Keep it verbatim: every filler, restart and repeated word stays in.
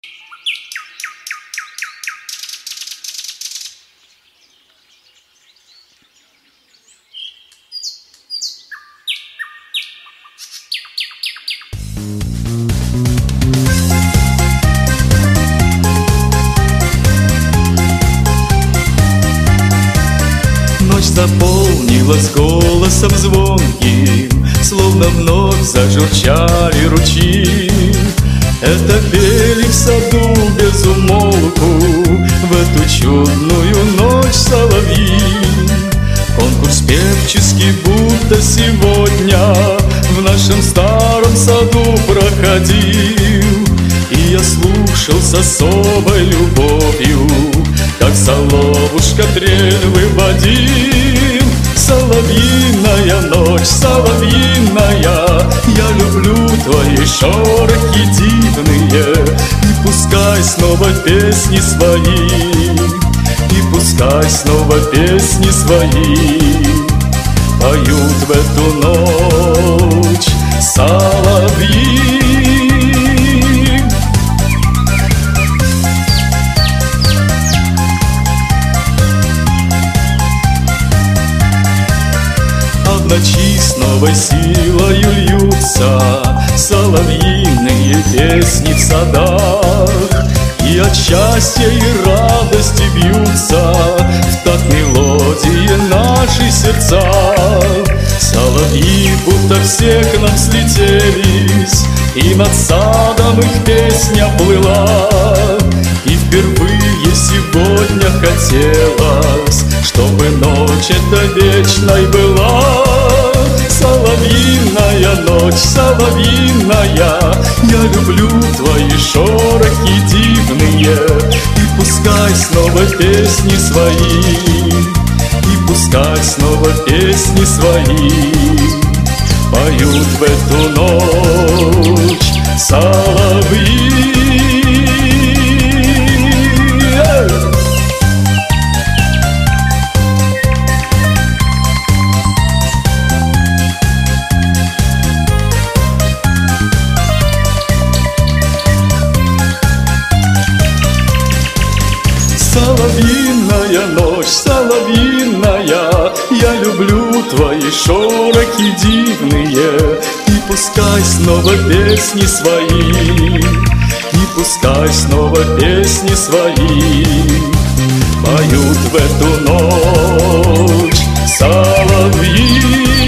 Ночь заполнилась голосом звонким, словно вновь зажурчали ручьи. Это пели в саду без умолку в эту чудную ночь соловьи. Конкурс певческий будто сегодня в нашем старом саду проходил. И я слушал с особой любовью, как соловушка трель выводил. Соловьиная ночь, соловьиная, я люблю твои шорохи дивные. И пускай снова песни свои, и пускай снова песни свои поют в эту ночь соловьи. В ночи с новой силою льются соловьиные песни в садах, и от счастья и радости бьются в такт мелодии наши сердца. Соловьи будто все к нам слетелись, и над садом их песня плыла. И впервые сегодня хотелось, чтобы ночь эта вечной была. Соловьиная ночь, соловьиная, я люблю твои шорохи дивные. И пускай снова песни свои, и пускай снова песни свои поют в эту ночь соловьи. Соловьиная ночь, соловьиная, я люблю твои шорохи дивные. И пускай снова песни свои, и пускай снова песни свои поют в эту ночь соловьи.